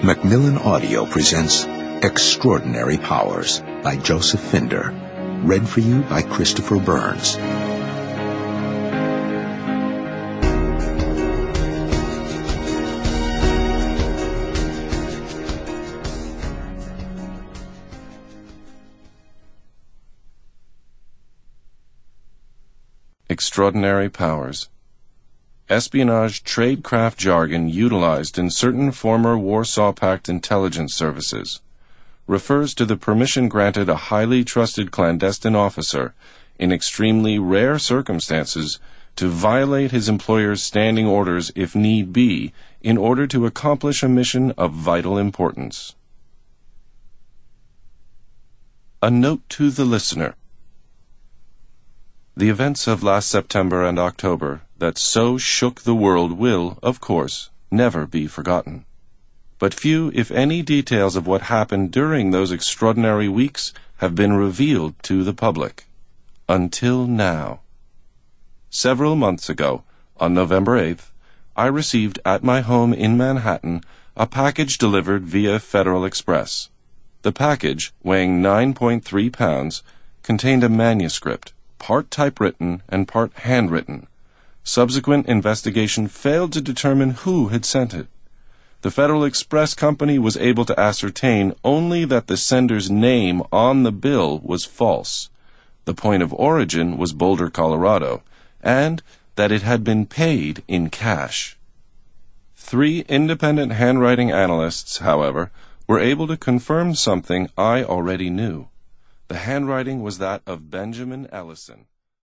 Macmillan Audio presents Extraordinary Powers by Joseph Finder. Read for you by Christopher Burns. Extraordinary Powers. Espionage tradecraft jargon utilized in certain former Warsaw Pact intelligence services refers to the permission granted a highly trusted clandestine officer in extremely rare circumstances to violate his employer's standing orders if need be in order to accomplish a mission of vital importance. A note to the listener. The events of last September and October that so shook the world will, of course, never be forgotten. But few, if any, details of what happened during those extraordinary weeks have been revealed to the public. Until now. Several months ago, on November 8th, I received at my home in Manhattan a package delivered via Federal Express. The package, weighing 9.3 pounds, contained a manuscript, part typewritten and part handwritten. Subsequent investigation failed to determine who had sent it. The Federal Express Company was able to ascertain only that the sender's name on the bill was false. The point of origin was Boulder, Colorado, and that it had been paid in cash. 3 independent handwriting analysts, however, were able to confirm something I already knew. The handwriting was that of Benjamin Ellison.